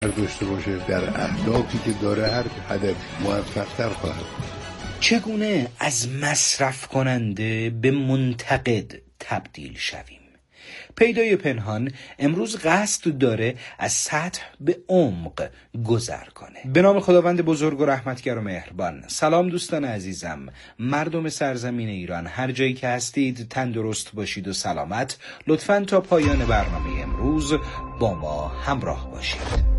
داشته باشه در اهدافی که داره هر هدف موفق‌تر خواهد. چگونه از مصرف کننده به منتقد تبدیل شویم؟ پیدای پنهان امروز قصد داره از سطح به عمق گذر کنه. به نام خداوند بزرگ و رحمتگر و مهربان. سلام دوستان عزیزم، مردم سرزمین ایران، هر جایی که هستید تندرست باشید و سلامت. لطفاً تا پایان برنامه امروز با ما همراه باشید.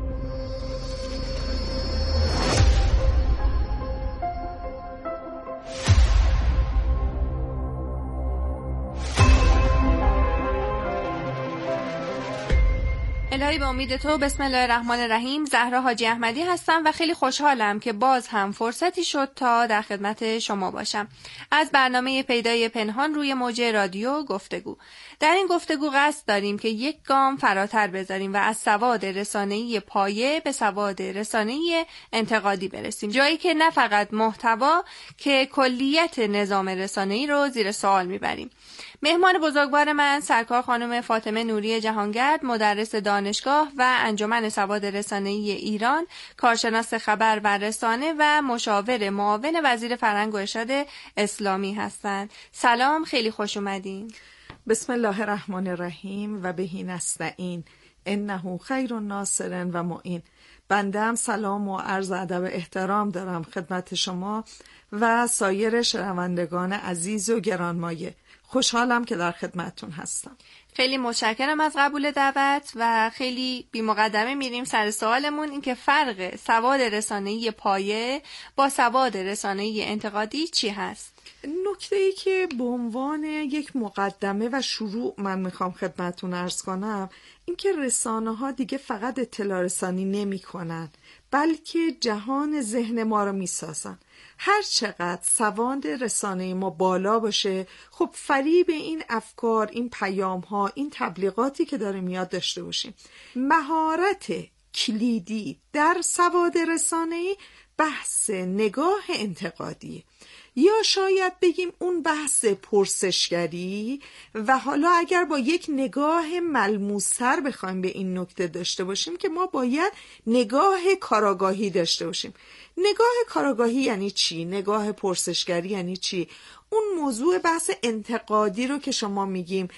الهی به امید تو. بسم الله الرحمن الرحیم. زهرا حاجی احمدی هستم و خیلی خوشحالم که باز هم فرصتی شد تا در خدمت شما باشم. از برنامه پیدای پنهان روی موج رادیو گفتگو. در این گفتگو قصد داریم که یک گام فراتر بذاریم و از سواد رسانه‌ای پایه به سواد رسانه‌ای انتقادی برسیم. جایی که نه فقط محتوا که کلیت نظام رسانه‌ای رو زیر سوال میبریم. مهمان بزرگوار من سرکار خانم فاطمه نوری جهانگرد، مدرس دانشگاه و انجمن سواد رسانه‌ای ایران، کارشناس خبر و رسانه و مشاور معاون وزیر فرهنگ و ارشاد اسلامی هستند. سلام، خیلی خوش اومدین. بسم الله الرحمن الرحیم و بهی نستعین انه خیر الناصر و معین. بنده هم سلام و عرض ادب و احترام دارم خدمت شما و سایر شنوندگان عزیز و گرانمایه. خوشحالم که در خدمتتون هستم. خیلی متشکرم از قبول دعوت و خیلی بی مقدمه میریم سر سوالمون، این که فرق سواد رسانه‌ای پایه با سواد رسانه‌ای انتقادی چی هست؟ نکته‌ای که به عنوان یک مقدمه و شروع من میخوام خدمتتون عرض کنم این که رسانه‌ها دیگه فقط اطلاع رسانی نمی‌کنن، بلکه جهان ذهن ما رو میسازن. هر چقدر سواد رسانه ما بالا باشه، خب فریب این افکار، این پیام ها، این تبلیغاتی که داره میاد داشته باشیم. مهارت کلیدی در سواد رسانه‌ای بحث نگاه انتقادی، یا شاید بگیم اون بحث پرسشگری. و حالا اگر با یک نگاه ملموس‌تر بخوایم به این نکته داشته باشیم که ما باید نگاه کاراگاهی داشته باشیم. نگاه کاراگاهی یعنی چی؟ نگاه پرسشگری یعنی چی؟ اون موضوع بحث انتقادی رو که شما میگیم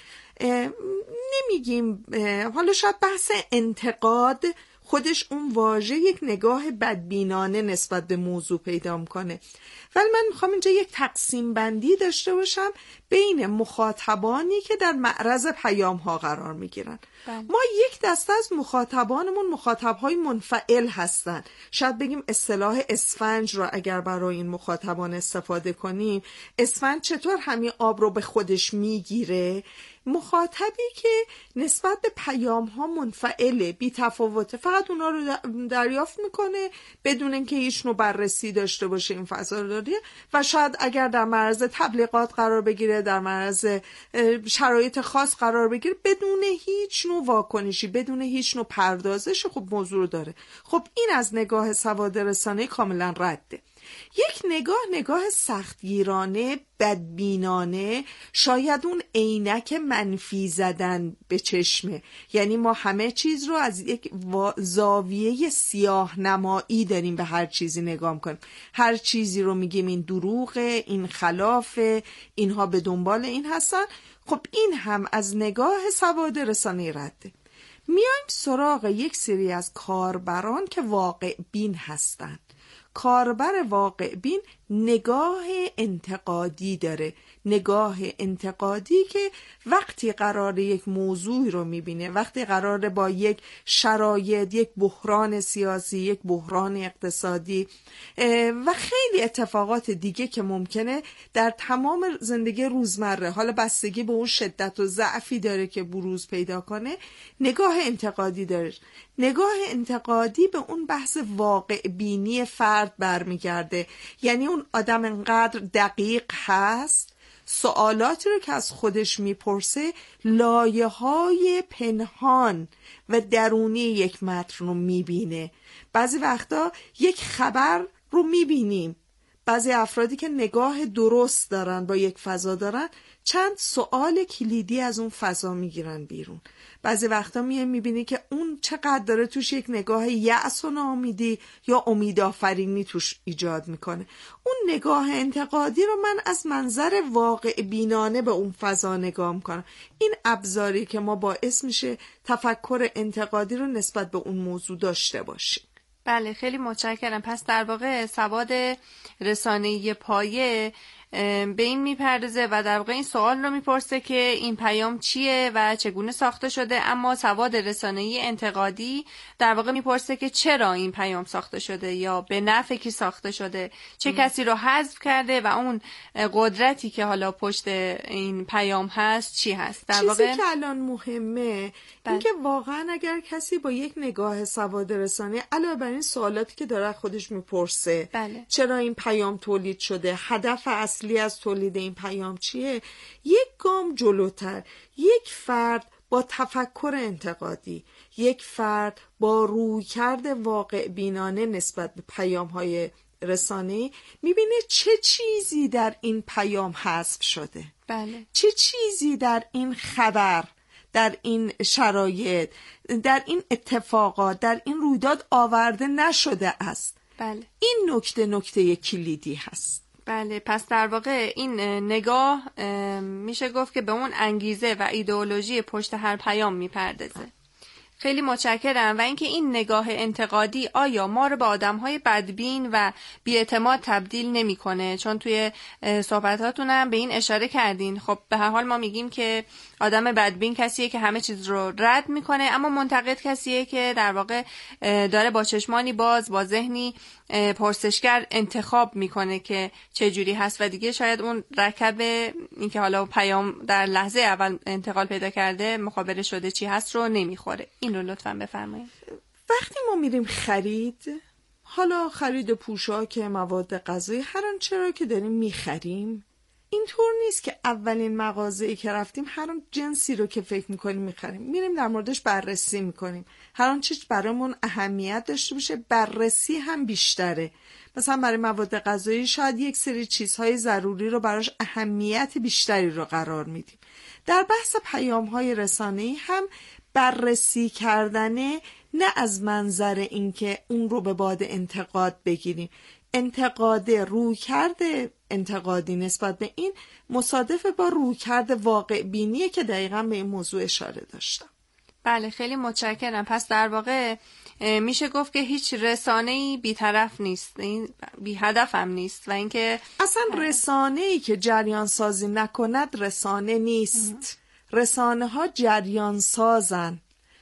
نمیگیم، حالا شاید بحث انتقاد خودش اون واژه یک نگاه بدبینانه نسبت به موضوع پیدا میکنه، ولی من میخوام اینجا یک تقسیم بندی داشته باشم بین مخاطبانی که در معرض پیام ها قرار میگیرن. ما یک دسته از مخاطبانمون مخاطبهای منفعل هستن. شاید بگیم اصطلاح اسفنج رو اگر برای این مخاطبان استفاده کنیم، اسفنج چطور همین آب رو به خودش میگیره؟ مخاطبی که نسبت به پیام ها منفعله، بی تفاوته، فقط اونا رو دریافت میکنه بدون اینکه هیچ نوع بررسی داشته باشه این فضا رو داره. و شاید اگر در معرض تبلیغات قرار بگیره، در معرض شرایط خاص قرار بگیره، بدون هیچ نوع واکنشی، بدون هیچ نوع پردازش خب موضوع رو داره. خب این از نگاه سواد رسانه‌ای کاملا رده. یک نگاه سختگیرانه، بدبینانه، شاید اون عینک منفی زدن به چشمه. یعنی ما همه چیز رو از یک زاویه سیاه نمایی داریم به هر چیزی نگاه میکنیم. هر چیزی رو میگیم این دروغه، این خلافه، اینها به دنبال این هستن. خب این هم از نگاه سواد رسانه‌ای رده. میایم سراغ یک سری از کاربران که واقع بین هستن. کاربر واقع بین نگاه انتقادی داره، نگاه انتقادی که وقتی قراره یک موضوع رو میبینه، وقتی قراره با یک شرایط، یک بحران سیاسی، یک بحران اقتصادی و خیلی اتفاقات دیگه که ممکنه در تمام زندگی روزمره، حالا بستگی به اون شدت و ضعفی داره که بروز پیدا کنه، نگاه انتقادی داره. نگاه انتقادی به اون بحث واقع بینی فرد برمیگرده. یعنی اون آدم انقدر دقیق هست، سوالاتی رو که از خودش میپرسه لایه‌های پنهان و درونی یک متن رو میبینه. بعضی وقتا یک خبر رو میبینیم، بعضی افرادی که نگاه درست دارن، با یک فضا دارن، چند سوال کلیدی از اون فضا میگیرن بیرون. بعضی وقتا میبینی که اون چقدر داره توش یک نگاه یأس و ناامیدی یا امیدآفرینی توش ایجاد میکنه. اون نگاه انتقادی رو من از منظر واقع بینانه به اون فضا نگاه میکنم. این ابزاری که ما باعث میشه تفکر انتقادی رو نسبت به اون موضوع داشته باشیم. بله، خیلی متشکرم. پس در واقع سواد رسانه‌ای پایه به این میپردازه و در واقع این سوال رو میپرسه که این پیام چیه و چگونه ساخته شده، اما سواد رسانه‌ای انتقادی در واقع میپرسه که چرا این پیام ساخته شده یا به نفع کی ساخته شده، چه کسی رو حذف کرده و اون قدرتی که حالا پشت این پیام هست چی هست. در واقع چیزی که الان مهمه اینکه واقعا اگر کسی با یک نگاه سواد رسانه‌ای علاوه بر این سوالاتی که داره خودش میپرسه، چرا این پیام تولید شده، هدف اصلی از تولید این پیام چیه، یک گام جلوتر، یک فرد با تفکر انتقادی، یک فرد با رویکرد واقع بینانه نسبت به پیام‌های رسانه‌ای میبینه چه چیزی در این پیام حذف شده. چه چیزی در این خبر، در این شرایط، در این اتفاقات، در این رویداد آورده نشده است. این نکته کلیدی هست. بله، پس در واقع این نگاه میشه گفت که به اون انگیزه و ایدئولوژی پشت هر پیام میپردازه. خیلی متشکرم. و اینکه این نگاه انتقادی آیا ما رو به آدم‌های بدبین و بی‌اعتماد تبدیل نمی‌کنه؟ چون توی صحبتاتون هم به این اشاره کردین. خب به هر حال ما میگیم که آدم بدبین کسیه که همه چیز رو رد میکنه، اما منتقد کسیه که در واقع داره با چشمانی باز، با ذهنی پرسشگر انتخاب میکنه که چه جوری هست و دیگه شاید اون رکب این که حالا پیام در لحظه اول انتقال پیدا کرده مخابره شده چی هست رو نمیخوره. این رو لطفاً بفرمایید. وقتی ما میریم خرید، حالا خرید پوشاک، مواد غذایی، هر آنچه را که داریم میخریم، اینطور نیست که اولین مغازه‌ای که رفتیم هر آن جنسی رو که فکر میکنیم میخریم. میریم در موردش بررسی میکنیم. هر آن چیز برامون اهمیت داشته باشه، بررسی هم بیشتره. مثلا برای مواد غذایی شاید یک سری چیزهای ضروری رو براش اهمیت بیشتری رو قرار میدیم. در بحث پیام‌های رسانه‌ای هم بررسی کردنه، نه از منظر اینکه اون رو به باد انتقاد بگیریم. انتقاد رویکرد انتقادی نسبت به این مصادف با رویکرد واقع بینیه که دقیقاً به این موضوع اشاره داشتم. بله، خیلی متشکرم. پس در واقع میشه گفت که هیچ رسانه‌ای بی‌طرف نیست، این بی هدف هم نیست و اینکه اصلا رسانه‌ای که جریان سازی نکند رسانه نیست. رسانه ها جریان سازن،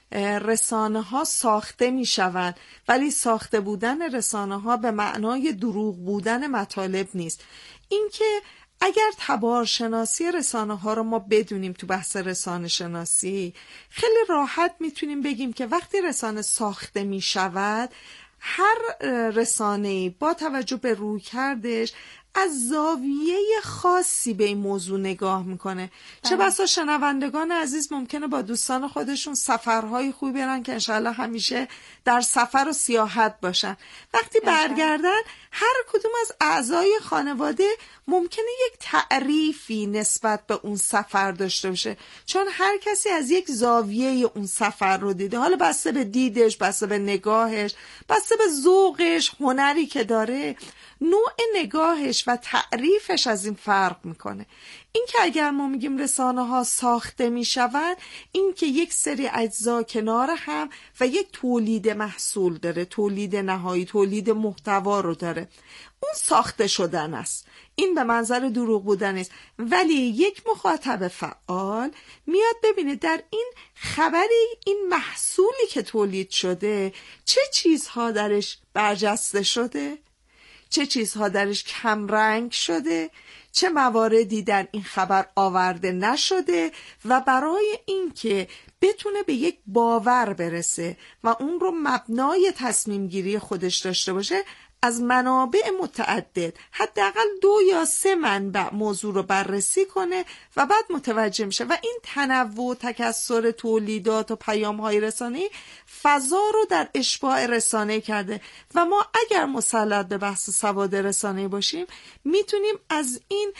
رسانه ها ساخته می شوند، ولی ساخته بودن رسانه ها به معنای دروغ بودن مطالب نیست. اینکه اگر تبارشناسی رسانه ها رو ما بدونیم تو بحث رسانه شناسی، خیلی راحت میتونیم بگیم که وقتی رسانه ساخته می شود، هر رسانه‌ای با توجه به رویکردش از زاویه خاصی به این موضوع نگاه میکنه. چه بسا شنوندگان عزیز ممکنه با دوستان خودشون سفرهای خوبی برن که انشاءالله همیشه در سفر و سیاحت باشن. وقتی برگردن هر کدوم از اعضای خانواده ممکنه یک تعریفی نسبت به اون سفر داشته باشه، چون هر کسی از یک زاویه اون سفر رو دیده. حالا بسته به دیدش، بسته به نگاهش، بسته به ذوقش، هنری که داره، نوع نگاهش و تعریفش از این فرق میکنه. این که اگر ما میگیم رسانه ها ساخته میشوند، این که یک سری اجزا کنار هم و یک تولید محصول داره، تولید نهایی، تولید محتوا رو داره، اون ساخته شدن است. این به منظر دروغ بودن است. ولی یک مخاطب فعال میاد ببینه در این خبری، این محصولی که تولید شده، چه چیزها درش برجسته شده، چه چیزها درش کمرنگ شده، چه مواردی در این خبر آورده نشده، و برای اینکه بتونه به یک باور برسه و اون رو مبنای تصمیم گیری خودش داشته باشه، از منابع متعدد حداقل 2 یا 3 منبع موضوع رو بررسی کنه و بعد متوجه میشه و این تنوع و تکثر تولیدات و پیام‌های رسانه‌ای فضا رو در اشباع رسانه کرده و ما اگر مسلط به بحث سواد رسانه باشیم میتونیم از این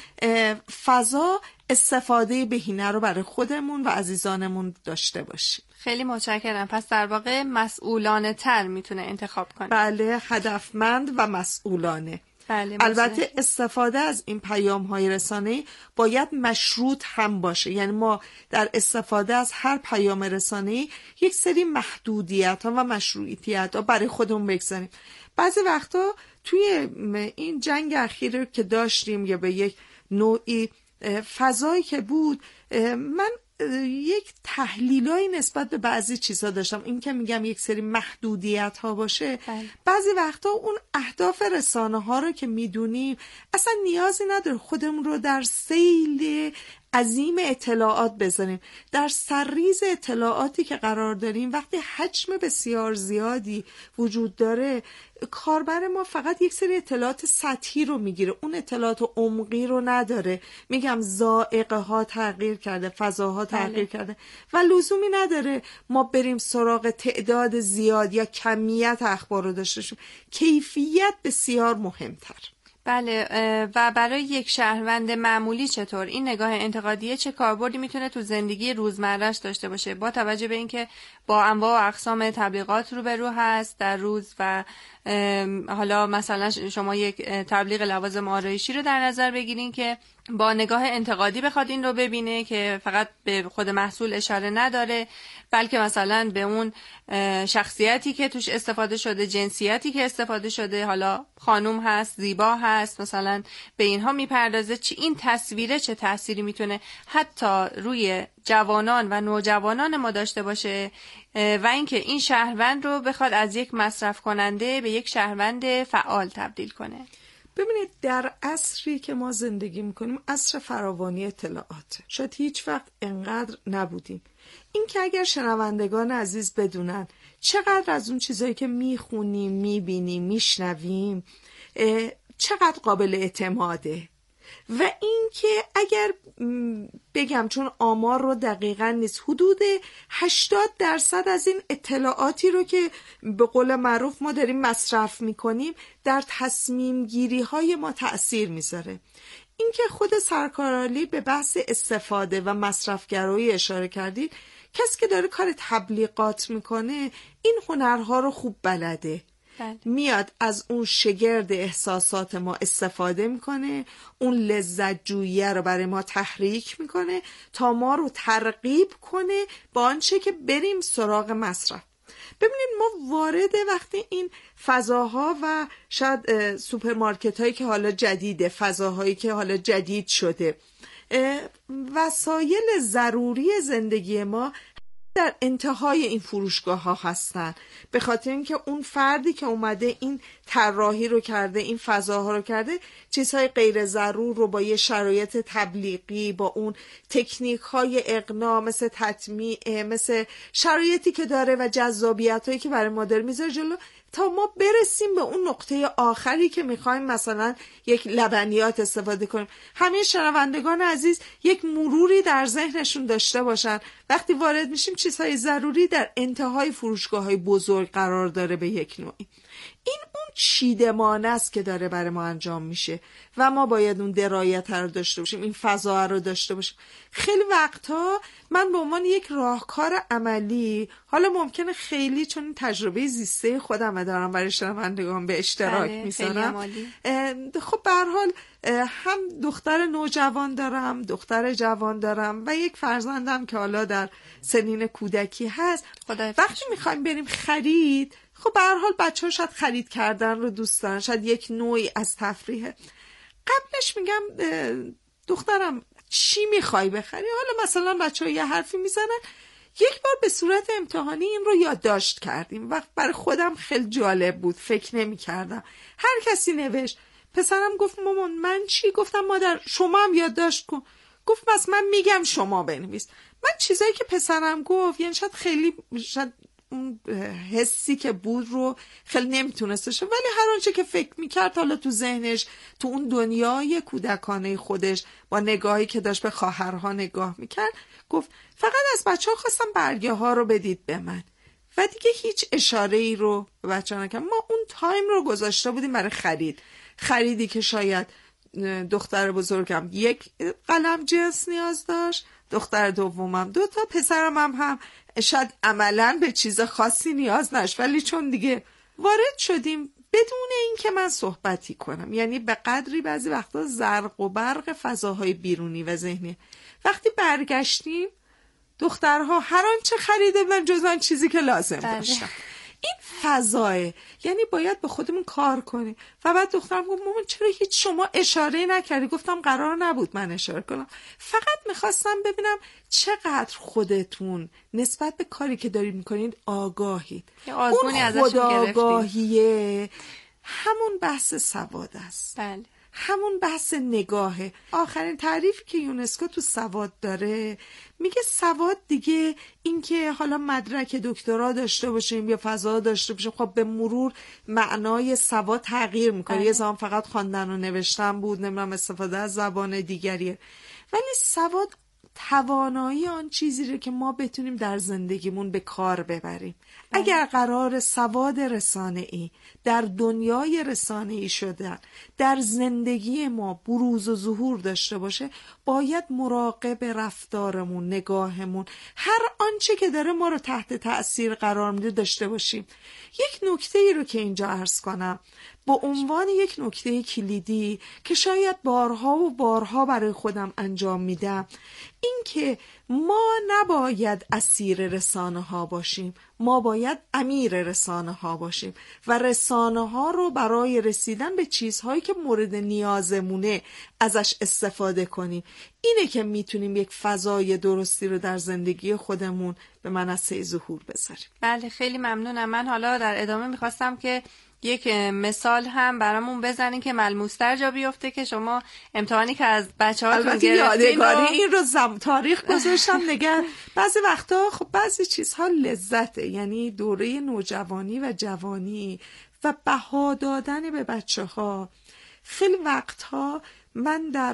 فضا استفاده بهینه رو برای خودمون و عزیزانمون داشته باشیم. خیلی متشکرم. پس در واقع مسئولانه تر میتونه انتخاب کنه. بله، هدفمند و مسئولانه. بله، البته استفاده از این پیام‌های رسانه‌ای باید مشروط هم باشه، یعنی ما در استفاده از هر پیام رسانه‌ای یک سری محدودیت‌ها و مشروعیت‌ها برای خودمون بگذاریم. بعضی وقتا توی این جنگ اخیر که داشتیم یا به یک نوعی فضایی که بود، من یک تحلیلای نسبت به بعضی چیزا داشتم. این که میگم یک سری محدودیت ها باشه، بعضی وقتا اون اهداف رسانه ها رو که میدونیم اصلا نیازی نداره خودمون رو در سیل عظیم اطلاعات بذاریم. در سرریز اطلاعاتی که قرار داریم، وقتی حجم بسیار زیادی وجود داره، کاربر ما فقط یک سری اطلاعات سطحی رو میگیره، اون اطلاعات عمقی رو نداره. میگم ذائقه ها تغییر کرده، فضاها تغییر کرده و لزومی نداره ما بریم سراغ تعداد زیاد یا کمیت اخبار رو داشته باشیم. کیفیت بسیار مهمتر. بله. و برای یک شهروند معمولی چطور این نگاه انتقادیه چه کاربردی میتونه تو زندگی روزمره‌اش داشته باشه، با توجه به اینکه با انواع و اقسام تبلیغات روبرو هست در روز و حالا مثلا شما یک تبلیغ لوازم آرایشی رو در نظر بگیرین که با نگاه انتقادی بخواد این رو ببینه که فقط به خود محصول اشاره نداره، بلکه مثلا به اون شخصیتی که توش استفاده شده، جنسیتی که استفاده شده، حالا خانوم هست، زیبا هست، مثلا به اینها میپردازه. این تصویره چه تأثیری میتونه حتی روی جوانان و نوجوانان ما داشته باشه و اینکه این شهروند رو بخواد از یک مصرف کننده به یک شهروند فعال تبدیل کنه. ببینید، در عصری که ما زندگی میکنیم عصر فراوانی اطلاعات، شاید هیچ وقت انقدر نبودیم. این که اگر شنوندگان عزیز بدونن چقدر از اون چیزایی که میخونیم، میبینیم، میشنویم چقدر قابل اعتماده و این که اگر بگم، چون آمار رو دقیقا نیست، حدود 80% از این اطلاعاتی رو که به قول معروف ما داریم مصرف میکنیم در تصمیم گیری های ما تأثیر میذاره. این که خود سرکارعالی به بحث استفاده و مصرفگرایی اشاره کردید، کسی که داره کار تبلیغات میکنه این هنرها رو خوب بلده. میاد از اون شگرد احساسات ما استفاده میکنه، اون لذت جویی رو برای ما تحریک میکنه تا ما رو ترغیب کنه با آنچه که بریم سراغ مصرف. ببینید، ما وارد وقتی این فضاها و شاید سوپرمارکت هایی که حالا جدیده، فضاهایی که حالا جدید شده، وسایل ضروری زندگی ما در انتهای این فروشگاه ها هستن، به خاطر اینکه اون فردی که اومده این طراحی رو کرده، این فضاها رو کرده، چیزهای غیر ضرور رو با یه شرایط تبلیغی، با اون تکنیک های اقناع مثل تطمیع، مثل شرایطی که داره و جذابیت هایی که برای ما داره میذاره جلو تا ما برسیم به اون نقطه آخری که میخوایم مثلا یک لبنیات استفاده کنیم. همه شنوندگان عزیز یک مروری در ذهنشون داشته باشن وقتی وارد میشیم چیزهای ضروری در انتهای فروشگاه‌های بزرگ قرار داره به یک نوعی. این اون چیدمانه است که داره برای ما انجام میشه و ما باید اون درایت رو داشته باشیم، این فضا رو داشته باشیم. خیلی وقتها من به عنوان یک راهکار am حالا ممکنه خیلی، چون تجربه زیسته خودم دارم برای شنوندگان به اشتراک میذارم، خب به هر حال هم دختر نوجوان دارم، دختر جوان دارم و یک فرزندم که حالا در سنین کودکی هست. وقتی میخوایم بریم خرید، خب به هر حال بچه‌ها شاید خرید کردن رو دوست دارن، شاید یک نوعی از تفریحه. قبلش میگم دخترم چی میخوای بخری؟ حالا مثلا بچه‌ها یه حرفی میزنن، یک بار به صورت امتحانی این رو یادداشت کردیم و برای خودم خیلی جالب بود، فکر نمی‌کردم. هر کسی نوشت. پسرم گفت مامان من چی؟ گفتم مادر شما هم یادداشت کن. گفت بس من میگم شما بنویس. من چیزایی که پسرم گفت، یعنی شاید اون حسی که بود رو خیلی نمیتونستش، ولی هر آنچه که فکر میکرد حالا تو ذهنش، تو اون دنیای کودکانه خودش با نگاهی که داشت به خواهرها نگاه میکرد، گفت فقط از بچه ها خواستم برگه ها رو بدید به من و دیگه هیچ اشاره ای رو به بچه ها نکرد. ما اون تایم رو گذاشته بودیم برای خریدی که شاید دختر بزرگم 1 قلم جنس نیاز داشت، دختر دومم 2 تا، پسرم هم شاید عملاً به چیز خاصی نیاز نداشت، ولی چون دیگه وارد شدیم بدون اینکه من صحبتی کنم، یعنی به قدری بعضی وقتا زرق و برق فضاهای بیرونی و ذهنی، وقتی برگشتیم دخترها هر آنچه خریده بودن جز آن چیزی که لازم داشتن. این فضایه، یعنی باید به خودمون کار کنیم. و بعد دخترم گفت مامان چرا هیچ شما اشاره نکردی؟ گفتم قرار نبود من اشاره کنم، فقط میخواستم ببینم چقدر خودتون نسبت به کاری که دارید میکنید آگاهید. اون خودآگاهیه همون بحث سواد است. بله. همون بحث نگاهه. آخرین تعریفی که یونسکو تو سواد داره میگه سواد دیگه این که حالا مدرک دکترا داشته باشیم یا فضا داشته باشیم، خب به مرور معنای سواد تغییر میکنه. یه زمان فقط خواندن و نوشتن بود، نمیدونم استفاده از زبان دیگریه، ولی سواد توانایی آن چیزی رو که ما بتونیم در زندگیمون به کار ببریم. اگر قرار سواد رسانه‌ای در دنیای رسانه‌ای شدن در زندگی ما بروز و ظهور داشته باشه، باید مراقب رفتارمون، نگاهمون، هر آنچه که داره ما رو تحت تأثیر قرار میده داشته باشیم. یک نکته ای رو که اینجا عرض کنم با عنوان یک نکته کلیدی که شاید بارها و بارها برای خودم انجام میدم، این که ما نباید اسیر رسانه ها باشیم، ما باید امیر رسانه ها باشیم و رسانه ها رو برای رسیدن به چیزهایی که مورد نیازمونه ازش استفاده کنیم. اینه که میتونیم یک فضای درستی رو در زندگی خودمون به منصه ظهور بذاریم. بله خیلی ممنونم. من حالا در ادامه میخواستم که یک مثال هم برامون بزنین که ملموس‌تر جا بیفته که شما امتحانی که از بچه‌هاتون گرفتین این رو تاریخ گذاشتم نگه. بعضی وقتا خب بعضی چیزها لذته، یعنی دوره نوجوانی و جوانی و بها دادن به بچه‌ها. خیلی وقتها من در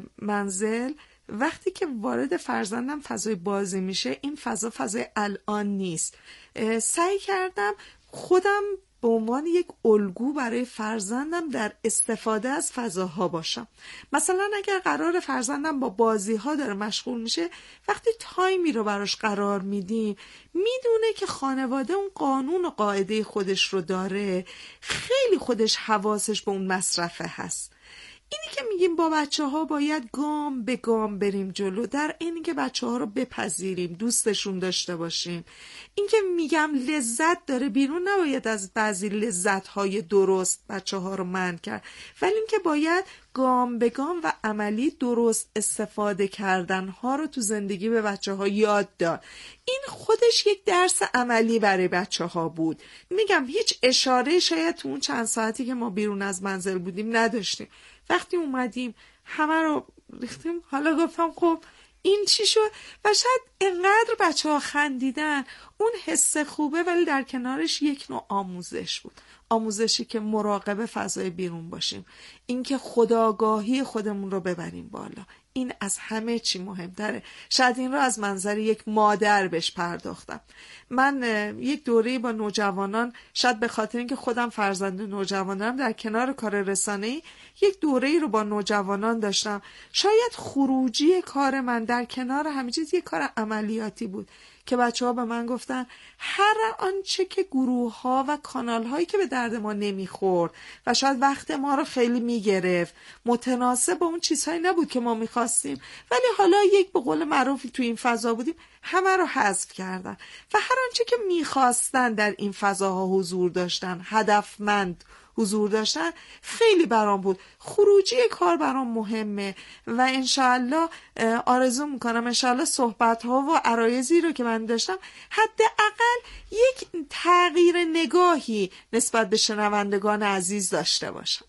منزل وقتی که وارد فرزندم فضای بازی میشه، این فضای الان نیست، سعی کردم خودم به عنوان یک الگو برای فرزندم در استفاده از فضاها باشم. مثلا اگر قرار فرزندم با بازی‌ها داره مشغول میشه، وقتی تایمی رو براش قرار میدیم میدونه که خانواده اون قانون و قاعده خودش رو داره، خیلی خودش حواسش به اون مصرفه هست. اینی که میگیم با بچه‌ها باید گام به گام بریم جلو، در اینی که بچه‌ها رو بپذیریم، دوستشون داشته باشیم. این که میگم لذت داره بیرون، نباید از بعضی لذت‌های درست بچه‌ها رو منع کرد، ولی این که باید گام به گام و عملی درست استفاده کردن‌ها رو تو زندگی به بچه‌ها یاد داد. این خودش یک درس عملی برای بچه‌ها بود. میگم هیچ اشاره شاید تو اون چند ساعتی که ما بیرون از منزل بودیم نداشتیم. وقتی اومدیم همه رو ریختیم، حالا گفتم خب این چی شد؟ و شاید اینقدر بچه‌ها خندیدن، اون حس خوبه، ولی در کنارش یک نوع آموزش بود. آموزشی که مراقب فضای بیرون باشیم، اینکه خودآگاهی خودمون رو ببریم بالا، این از همه چی مهمتره. شاید این رو از منظر یک مادر بهش پرداختم. من یک دوره‌ای با نوجوانان، شاید به خاطر اینکه خودم فرزند نوجوانم، در کنار کار رسانه‌ای یک دوره‌ای رو با نوجوانان داشتم. شاید خروجی کار من در کنار همه چیز یک کار عملیاتی بود که بچه‌ها به من گفتن هر آنچه که گروه‌ها و کانال‌هایی که به درد ما نمیخورد و شاید وقت ما رو خیلی میگرفت، متناسب با اون چیزهایی نبود که ما میخواستیم، ولی حالا یک به قول معروفی تو این فضا بودیم، همه رو حذف کردن و هر آنچه که میخواستن در این فضاها حضور داشتن، هدفمند حضور داشتن، خیلی برام بود. خروجی کار برام مهمه و انشاءالله آرزو میکنم انشاءالله صحبت‌ها و عرایضی رو که من داشتم حداقل یک تغییر نگاهی نسبت به شنوندگان عزیز داشته باشم.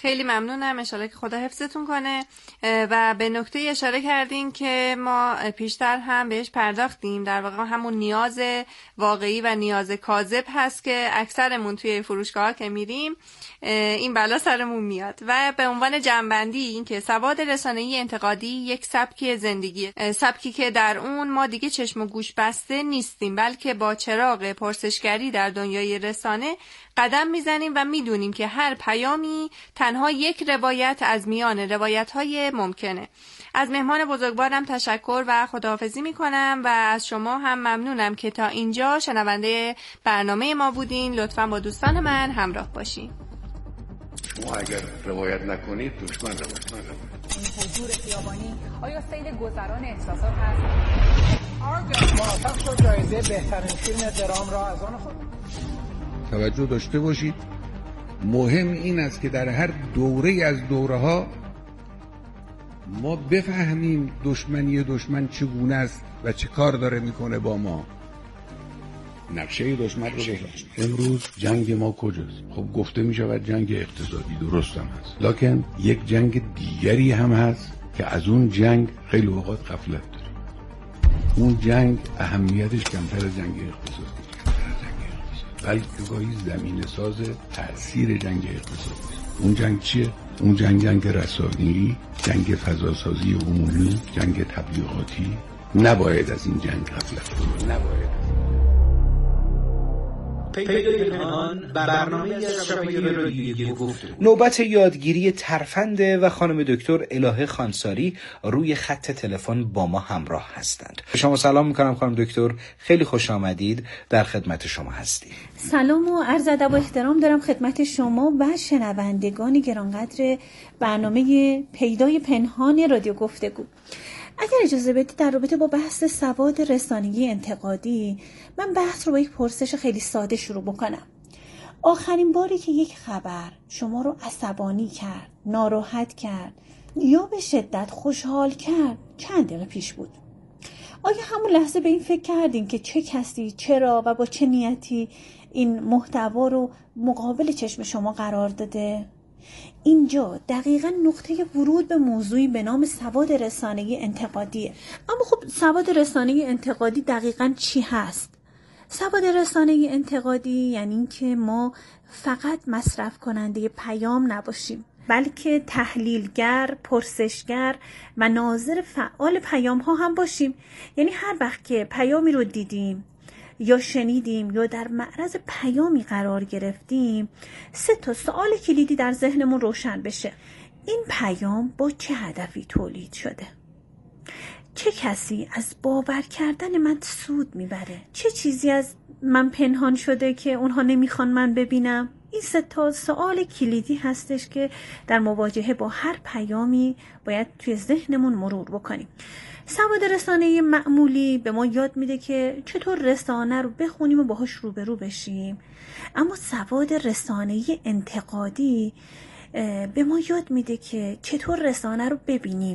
خیلی ممنونم، انشالله که خدا حفظتون کنه. و به نکته اشاره کردین که ما پیشتر هم بهش پرداختیم، در واقع همون نیاز واقعی و نیاز کاذب هست که اکثرمون توی فروشگاه که میریم این بلا سرمون میاد. و به عنوان جنبندی این که سواد رسانه‌ای انتقادی یک سبکی زندگیه، سبکی که در اون ما دیگه چشم و گوش بسته نیستیم، بلکه با چراغ پرسشگری در دنیای رسانه قدم میزنیم و میدونیم که هر پیامی تنها یک روایت از میان روایت‌های ممکنه. از مهمان بزرگوارم تشکر و خداحافظی میکنم و از شما هم ممنونم که تا اینجا شنونده برنامه ما بودین. لطفاً با دوستان من همراه باشین. شما اگر روایت نکنید دشمن روایت نکنید. این حضور خیابانی آیا سیل گذران احساسات هست؟ موفق شد جایزه بهترین فیلم درام را از آن خود. توجه داشته باشید، مهم این است که در هر دوره از دوره‌ها ما بفهمیم دشمن چگونه است و چه کار داره میکنه با ما. نقشه دشمن رو بفهمیم. امروز جنگ ما کجاست؟ خب گفته میشود جنگ اقتصادی، درست هم هست، لکن یک جنگ دیگری هم هست که از اون جنگ خیلی اوقات غفلت داره. اون جنگ اهمیتش کمتر از جنگ اقتصادی، بلکه گاهی زمین ساز تأثیر جنگ اقتصادی. اون جنگ چیه؟ اون جنگ رسانه‌ای، جنگ فضاسازی عمومی، جنگ تبلیغاتی. نباید از این جنگ غفلت کنیم، نباید. پیدای پنهان، برنامه از شبکه رادیویی گفتگو. نوبت یادگیری ترفنده و خانم دکتر الهه خانساری روی خط تلفن با ما همراه هستند. شما سلام میکنم خانم دکتر، خیلی خوش آمدید، در خدمت شما هستیم. سلام و عرض ادب و احترام دارم خدمت شما و شنوندگان گرانقدر برنامه پیدای پنهان رادیو گفتگو. اگر اجازه بدید در رابطه با بحث سواد رسانه‌ای انتقادی من بحث رو با یک پرسش خیلی ساده شروع بکنم. آخرین باری که یک خبر شما رو عصبانی کرد، ناراحت کرد یا به شدت خوشحال کرد چند دقیقه پیش بود؟ آیا همون لحظه به این فکر کردین که چه کسی، چرا و با چه نیتی این محتوا رو مقابل چشم شما قرار داده؟ اینجا دقیقاً نقطه ورود به موضوعی به نام سواد رسانه‌ای انتقادیه. اما خب سواد رسانه‌ای انتقادی دقیقاً چی هست؟ سواد رسانه‌ای انتقادی یعنی این که ما فقط مصرف کننده پیام نباشیم، بلکه تحلیلگر، پرسشگر و ناظر فعال پیام ها هم باشیم. یعنی هر وقت که پیامی رو دیدیم یا شنیدیم یا در معرض پیامی قرار گرفتیم 3 سوال کلیدی در ذهنمون روشن بشه. این پیام با چه هدفی تولید شده؟ چه کسی از باور کردن من سود میبره؟ چه چیزی از من پنهان شده که اونها نمیخوان من ببینم؟ این 3 سوال کلیدی هستش که در مواجهه با هر پیامی باید توی ذهنمون مرور بکنیم. سواد رسانه‌ای معمولی به ما یاد میده که چطور رسانه رو بخونیم و باهاش روبرو بشیم، اما سواد رسانه‌ای انتقادی به ما یاد میده که چطور رسانه رو ببینیم،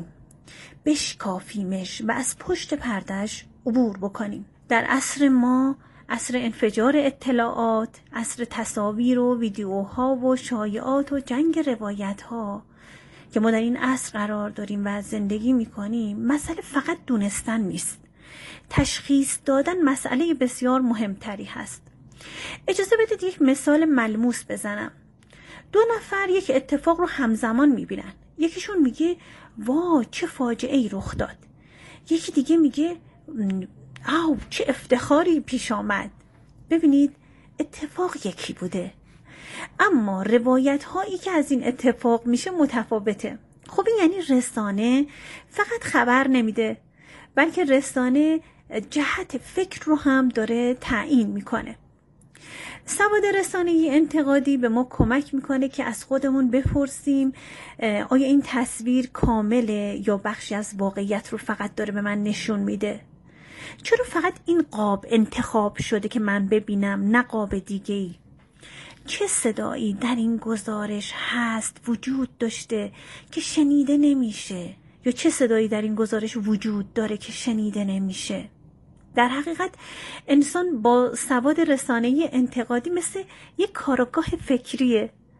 بشکافیمش و از پشت پردهش عبور بکنیم. در عصر ما، عصر انفجار اطلاعات، عصر تصاویر و ویدیوها و شایعات و جنگ روایت‌ها که ما در این عصر قرار داریم و زندگی میکنیم، مسئله فقط دونستن نیست. تشخیص دادن مسئله بسیار مهمتری هست. اجازه بدید یک مثال ملموس بزنم. 2 نفر یک اتفاق رو همزمان میبینن. یکیشون میگه وا چه فاجعه ای رخ داد. یکی دیگه میگه آو چه افتخاری پیش آمد. ببینید اتفاق یکی بوده، اما روایت هایی که از این اتفاق میشه متفاوته. خب این یعنی رسانه فقط خبر نمیده، بلکه رسانه جهت فکر رو هم داره تعیین میکنه. سواد رسانه‌ای انتقادی به ما کمک میکنه که از خودمون بپرسیم آیا این تصویر کامله یا بخشی از واقعیت رو فقط داره به من نشون میده؟ چرا فقط این قاب انتخاب شده که من ببینم نه قاب دیگه‌ای؟ چه صدایی در این گزارش هست، وجود داشته که شنیده نمیشه، یا چه صدایی در این گزارش وجود داره که شنیده نمیشه؟ در حقیقت انسان با سواد رسانه‌ای انتقادی مثل یک کارگاه فکریه.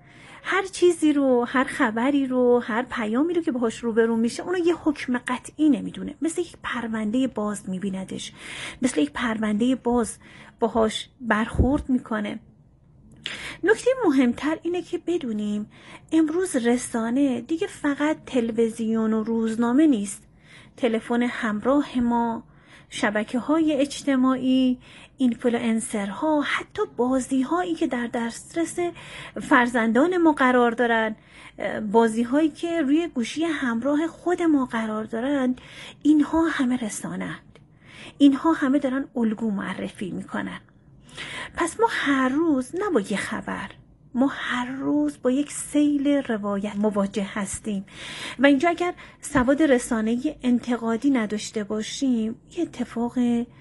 هر چیزی رو، هر خبری رو، هر پیامی رو که باهاش روبرو میشه اونو یه حکم قطعی نمیدونه، مثل یک پرونده باز میبیندش، مثل یک پرونده باز باهاش برخورد میکنه. نکته مهمتر اینه که بدونیم امروز رسانه دیگه فقط تلویزیون و روزنامه نیست، تلفن همراه ما، شبکه‌های اجتماعی، اینفلوئنسرها، حتی بازی‌هایی که در دسترس فرزندان ما قرار دارن، بازی‌هایی که روی گوشی همراه خود ما قرار دارن، اینها همه رسانه‌اند. اینها همه دارن الگو معرفی میکنن. پس ما هر روز نه با یه خبر، ما هر روز با یک سیل روایت مواجه هستیم و اینجا اگر سواد رسانه‌ای انتقادی نداشته باشیم یه اتفاق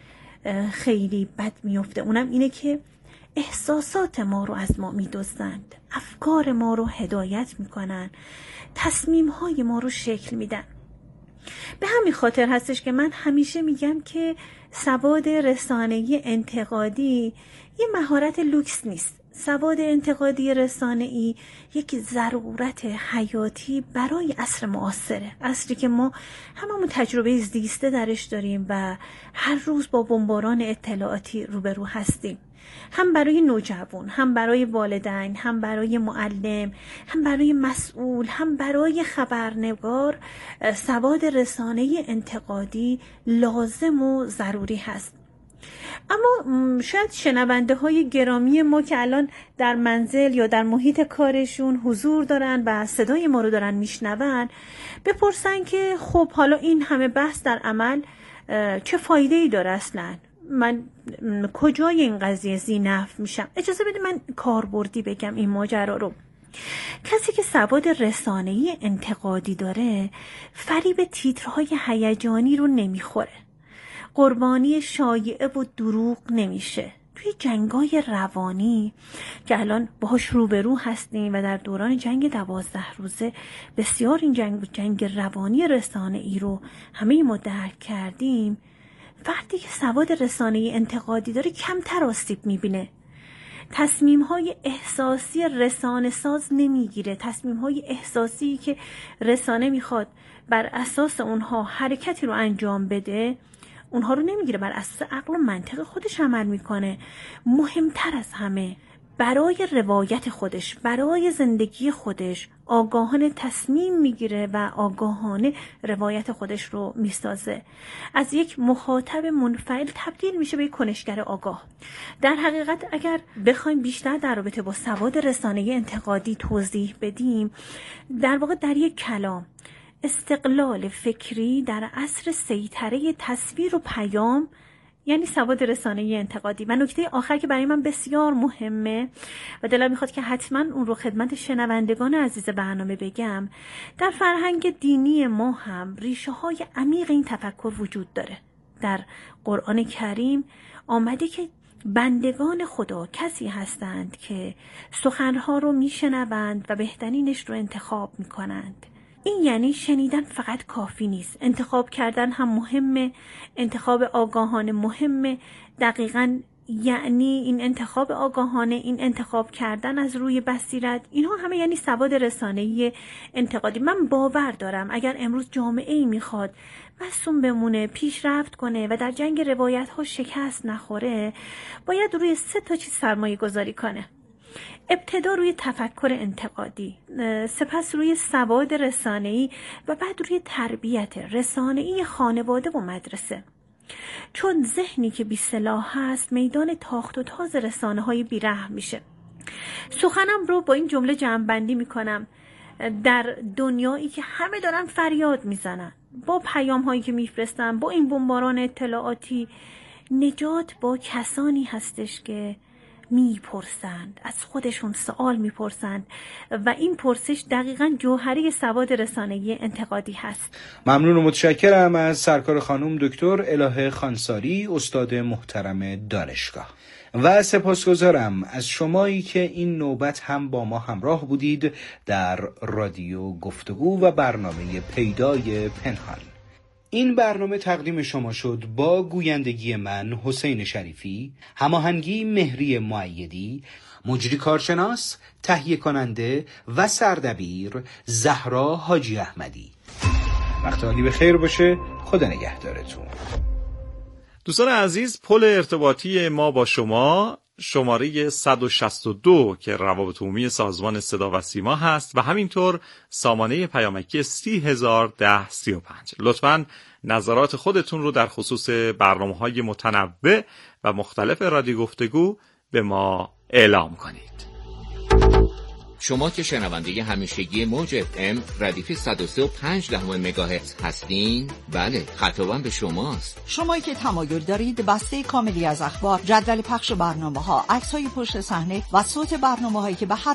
خیلی بد میفته. اونم اینه که احساسات ما رو از ما میدزدند، افکار ما رو هدایت میکنن، تصمیم‌های ما رو شکل میدن. به همین خاطر هستش که من همیشه میگم که سواد رسانه‌ای انتقادی یه مهارت لوکس نیست. سواد انتقادی رسانه‌ای یک ضرورت حیاتی برای عصر معاصره، عصری که ما هممون تجربه زیسته درش داریم و هر روز با بمباران اطلاعاتی روبرو هستیم، هم برای نوجوان، هم برای والدین، هم برای معلم، هم برای مسئول، هم برای خبرنگار. سواد رسانه‌ای انتقادی لازم و ضروری هست. اما شاید شنونده های گرامی ما که الان در منزل یا در محیط کارشون حضور دارن و صدای ما رو دارن میشنون بپرسن که خب حالا این همه بحث در عمل چه فایده‌ای داره اصلا؟ من کجای این قضیه ذی‌نفع میشم؟ اجازه بده من کاربردی بگم این ماجرا رو. کسی که سواد رسانه‌ای انتقادی داره فریب تیترهای هیجانی رو نمیخوره، قربانی شایعه و دروغ نمیشه. توی جنگای روانی که الان باهاش روبرو هستیم و در دوران جنگ 12 روزه بسیار این جنگ روانی رسانه‌ای رو همه ما درک کردیم، وقتی که سواد رسانه‌ای انتقادی داره کمتر آسیب میبینه. تصمیم‌های احساسی رسانه ساز نمیگیره، تصمیم‌های احساسی که رسانه میخواد بر اساس اونها حرکتی رو انجام بده اونها رو نمیگیره، بر اساس عقل و منطق خودش عمل میکنه. مهمتر از همه برای روایت خودش، برای زندگی خودش آگاهانه تصمیم میگیره و آگاهانه روایت خودش رو میسازه. از یک مخاطب منفعل تبدیل میشه به یک کنشگر آگاه. در حقیقت اگر بخوایم بیشتر در رابطه با سواد رسانه‌ای انتقادی توضیح بدیم، در واقع در یک کلام استقلال فکری در عصر سیطره تصویر و پیام یعنی سواد رسانه‌ای انتقادی. و نکته آخر که برای من بسیار مهمه و دلم میخواد که حتما اون رو خدمت شنوندگان عزیز برنامه بگم، در فرهنگ دینی ما هم ریشه های عمیق این تفکر وجود داره. در قرآن کریم آمده که بندگان خدا کسی هستند که سخنها رو میشنوند و بهترینش رو انتخاب میکنند. این یعنی شنیدن فقط کافی نیست، انتخاب کردن هم مهمه، انتخاب آگاهانه مهمه. دقیقاً یعنی این انتخاب آگاهانه، این انتخاب کردن از روی بصیرت، اینها همه یعنی سواد رسانه‌ای انتقادی. من باور دارم اگر امروز جامعه‌ای میخواد مصون بمونه، پیشرفت کنه و در جنگ روایت‌ها شکست نخوره، باید روی 3 چیز سرمایه گذاری کنه. ابتدا روی تفکر انتقادی، سپس روی سواد رسانه‌ای و بعد روی تربیت رسانه‌ای خانواده و مدرسه. چون ذهنی که بی سلاح هست میدان تاخت و تاز رسانه‌های بی‌رحم میشه. سخنم رو با این جمله جمع‌بندی میکنم: در دنیایی که همه دارن فریاد میزنن با پیام‌هایی که میفرستن، با این بمباران اطلاعاتی، نجات با کسانی هستش که میپرسند، از خودشون سوال میپرسند و این پرسش دقیقاً جوهره سواد رسانه‌ای انتقادی هست. ممنون و متشکرم از سرکار خانم دکتر الهه خانساری، استاد محترم دانشگاه، و سپاسگزارم از شمایی که این نوبت هم با ما همراه بودید در رادیو گفتگو و برنامه پیدای پنهان. این برنامه تقدیم شما شد با گویندگی من حسین شریفی، هماهنگی مهری معیدی، مجری کارشناس، تهیه کننده و سردبیر زهرا حاجی احمدی. وقت عالی به خیر باشه. خدا نگهدارتون. دوستان عزیز، پل ارتباطی ما با شما شماره 162 که روابط عمومی سازمان صدا و سیما هست و همینطور سامانه پیامکی 301035. لطفاً نظرات خودتون رو در خصوص برنامه‌های متنوع و مختلف رادیو گفتگو به ما اعلام کنید. شما که شنونده همیشگی موج FM ردیف 103.5 مگاهرتز هستین، بله، خطابم به شماست. شمایی که تمایل دارید بسته کاملی از اخبار، جدول پخش برنامه‌ها، عکس‌های پشت صحنه و صوت برنامه‌هایی که به هر